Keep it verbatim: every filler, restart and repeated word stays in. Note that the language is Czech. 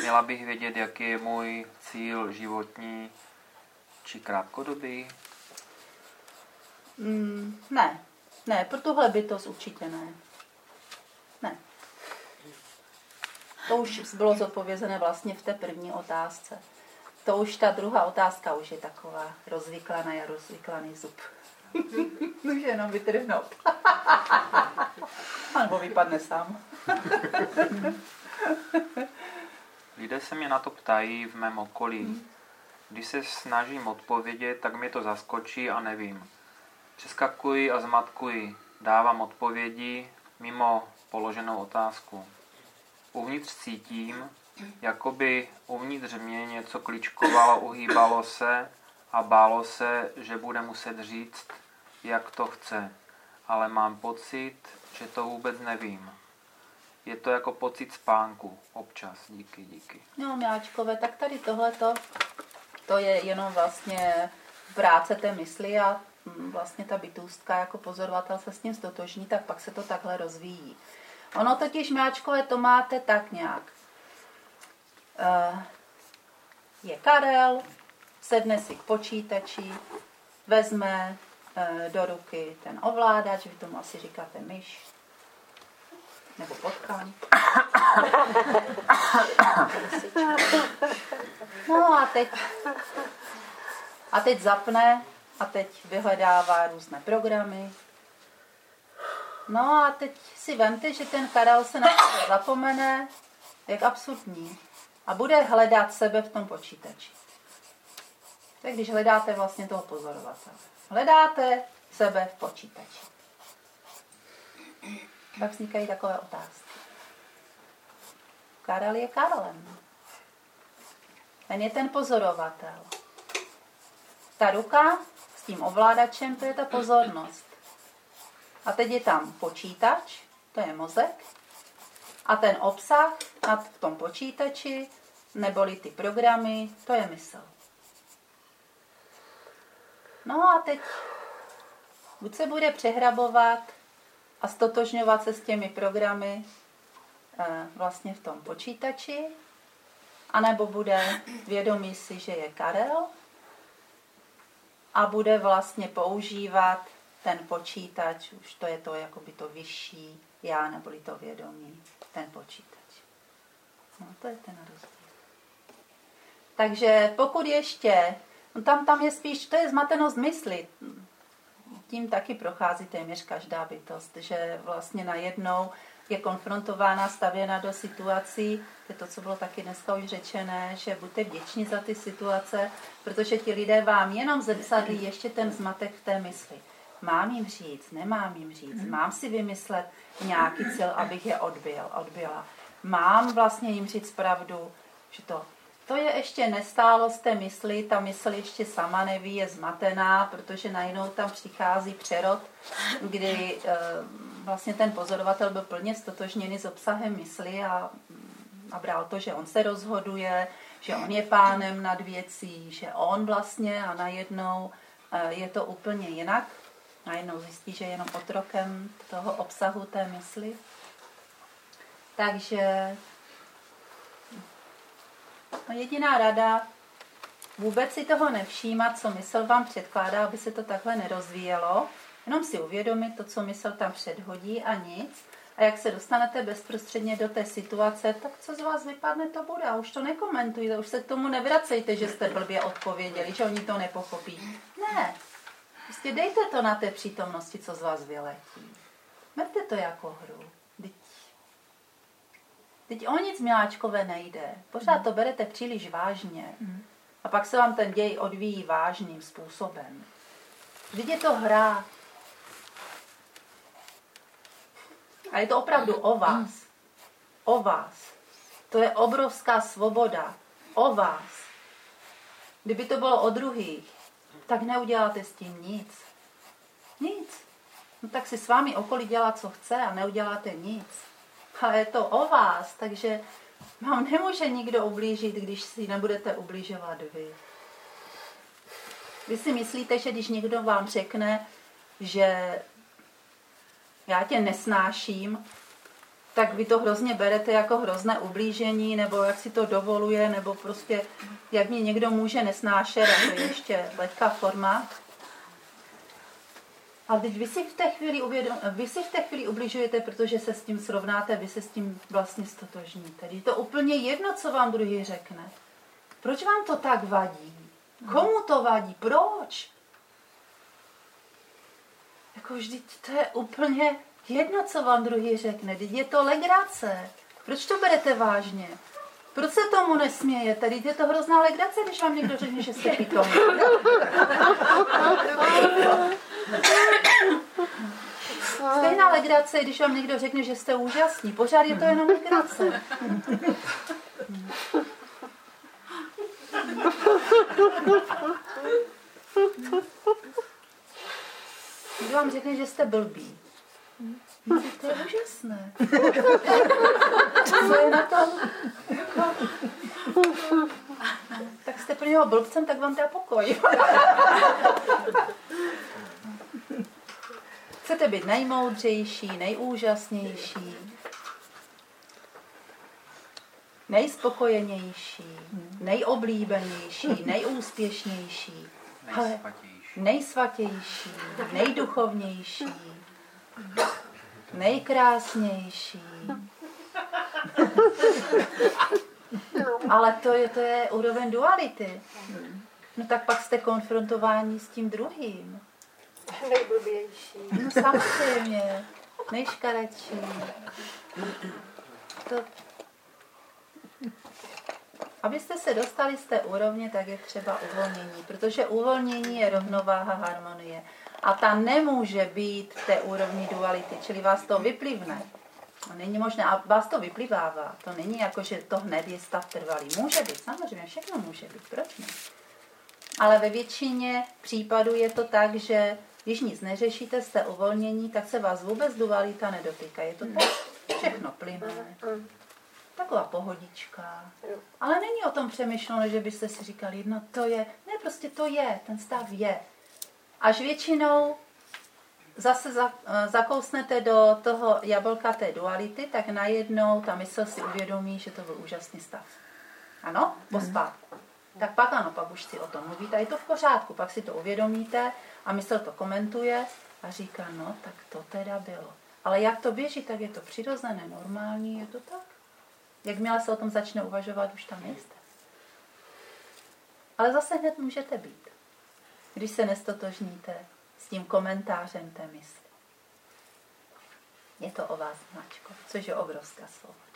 měla bych vědět, jaký je můj cíl životní či krátkodobý? Mm, ne, ne, pro tuhle bytost určitě ne. Ne. To už bylo zodpovězené vlastně v té první otázce. To už ta druhá otázka už je taková rozvyklaná a rozvyklaný zub. Může jenom vytrhnout. A nebo vypadne sám. Lidé se mě na to ptají v mém okolí. Když se snažím odpovědět, tak mě to zaskočí a nevím. Přeskakuji a zmatkuji. Dávám odpovědi mimo položenou otázku. Uvnitř cítím, jako by uvnitř mě něco kličkovalo, uhýbalo se a bálo se, že bude muset říct, jak to chce. Ale mám pocit, že to vůbec nevím. Je to jako pocit spánku občas. Díky, díky. No, Miláčkové, tak tady tohleto, to je jenom vlastně práce té mysli a vlastně ta bytůstka jako pozorovatel se s tím stotožní, tak pak se to takhle rozvíjí. Ono totiž, Miláčkové, to máte tak nějak. Je Karel, sedne si k počítači, vezme do ruky ten ovládač, vy tomu asi říkáte myš, nebo potkan. No a teď, a teď zapne a teď vyhledává různé programy. No a teď si vemte, že ten Karel se na to zapomene, jak absurdní. A bude hledat sebe v tom počítači. Tak když hledáte vlastně toho pozorovatele. Hledáte sebe v počítači. Pak vznikají takové otázky. Karel je Karlem. Ten je ten pozorovatel. Ta ruka s tím ovládačem, to je ta pozornost. A teď je tam počítač, to je mozek. A ten obsah v tom počítači, neboli ty programy, to je mysl. No a teď buď se bude přehrabovat a stotožňovat se s těmi programy e, vlastně v tom počítači, anebo bude vědomí si, že je Karel a bude vlastně používat ten počítač, už to je to jakoby to vyšší já, neboli to vědomí, ten počítač. No to je ten rozdíl. Takže pokud ještě, no tam, tam je spíš, to je zmatenost mysli. Tím taky prochází téměř každá bytost, že vlastně najednou je konfrontována, stavěna do situací, to je to, co bylo taky dneska už řečené, že buďte vděční za ty situace, protože ti lidé vám jenom zrcadlí ještě ten zmatek v té mysli. Mám jim říct, nemám jim říct, mám si vymyslet nějaký cíl, abych je odbil, odbila. Mám vlastně jim říct pravdu, že to, to je ještě nestálost té mysli, ta mysl ještě sama neví, je zmatená, protože najednou tam přichází přerod, kdy e, vlastně ten pozorovatel byl plně stotožněný s obsahem mysli a, a bral to, že on se rozhoduje, že on je pánem nad věcí, že on vlastně a najednou e, je to úplně jinak. Najednou zjistí, že je jenom otrokem toho obsahu té mysli. Takže no jediná rada, vůbec si toho nevšímat, co mysl vám předkládá, aby se to takhle nerozvíjelo. Jenom si uvědomit to, co mysl tam předhodí a nic. A jak se dostanete bezprostředně do té situace, tak co z vás vypadne, to bude. A už to nekomentujte, už se k tomu nevracejte, že jste blbě odpověděli, že oni to nepochopí. Ne. Prostě dejte to na té přítomnosti, co z vás vyletí. Berte to jako hru. Teď, teď o nic, Miláčkové, nejde. Pořád to berete příliš vážně. A pak se vám ten děj odvíjí vážným způsobem. Vždyť je to hra. A je to opravdu o vás. O vás. To je obrovská svoboda. O vás. Kdyby to bylo o druhých, tak neuděláte s tím nic. Nic. No tak si s vámi okolí dělá, co chce a neuděláte nic. Ale je to o vás, takže vám nemůže nikdo ublížit, když si nebudete ubližovat vy. Vy si myslíte, že když někdo vám řekne, že já tě nesnáším, tak vy to hrozně berete jako hrozné ublížení, nebo jak si to dovoluje, nebo prostě jak mě někdo může nesnášet, a to je ještě lehká forma. Ale teď vy si v té chvíli, uvědom, vy si v té chvíli ubližujete, protože se s tím srovnáte, vy se s tím vlastně stotožníte. Je to úplně jedno, co vám druhý řekne. Proč vám to tak vadí? Komu to vadí? Proč? Jako vždyť to je úplně jedno, co vám druhý řekne. Teď je to legrace. Proč to berete vážně? Proč se tomu nesmějete? Teď je to hrozná legrace, když vám někdo řekne, že jste pitomí. Stejná legrace, když vám někdo řekne, že jste úžasní. Pořád je to jenom legrace. Když vám řekne, že jste blbý. No, to je úžasné. Co je na tom? Tak jste pro něho blbcem, tak vám dá pokoj. Chcete být nejmoudřejší, nejúžasnější, nejspokojenější, nejoblíbenější, nejúspěšnější, Nejsvatější. nejsvatější, nejduchovnější, nejkrásnější. Ale to je, to je úroveň duality. No tak pak jste konfrontováni s tím druhým. Nejblbější. No samozřejmě. Nejškaredší. To... Abyste se dostali z té úrovně, tak je třeba uvolnění. Protože uvolnění je rovnováha, harmonie. A ta nemůže být v té úrovni duality, čili vás to vyplivne. To není možné, a vás to vyplivává. To není jako, že to hned je stav trvalý. Může být, samozřejmě, všechno může být. Proč ne? Ale ve většině případů je to tak, že když nic neřešíte z té uvolnění, tak se vás vůbec dualita nedotýká. Je to tak, všechno plyne. Taková pohodička. Ale není o tom přemýšleno, že byste si říkali, no to je, ne, prostě to je, ten stav je. Až většinou zase zakousnete do toho jablka té duality, tak najednou ta mysl si uvědomí, že to byl úžasný stav. Ano? Pospátku. Tak pak ano, pak už si o tom mluvíte a je to v pořádku. Pak si to uvědomíte a mysl to komentuje a říká, no tak to teda bylo. Ale jak to běží, tak je to přirozené, normální, je to tak. Jakmile se o tom začne uvažovat, už tam nejste. Ale zase hned můžete být, když se nestotožníte s tím komentářem té mysli. Je to o vás, Mačko, což je obrovská slova.